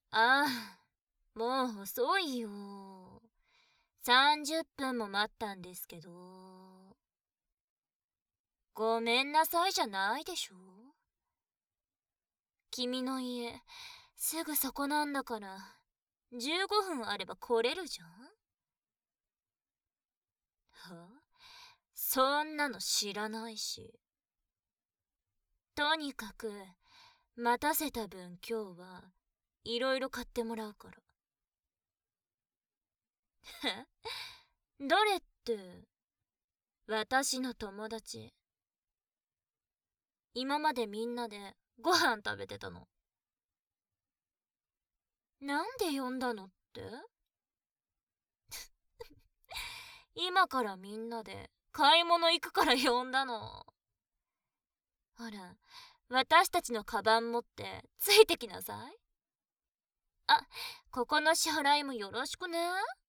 ああ、もう遅いよ。30分も待ったんですけど。ごめんなさいじゃないでしょ。君の家、すぐそこなんだから、15分あれば来れるじゃん。は？そんなの知らないし。とにかく、待たせた分今日はいろいろ買ってもらうから。誰って、私の友達。今までみんなでご飯食べてたの。なんで呼んだのって？今からみんなで買い物行くから呼んだの。ほら、私たちのカバン持ってついてきなさい。あ、ここの支払いもよろしくね。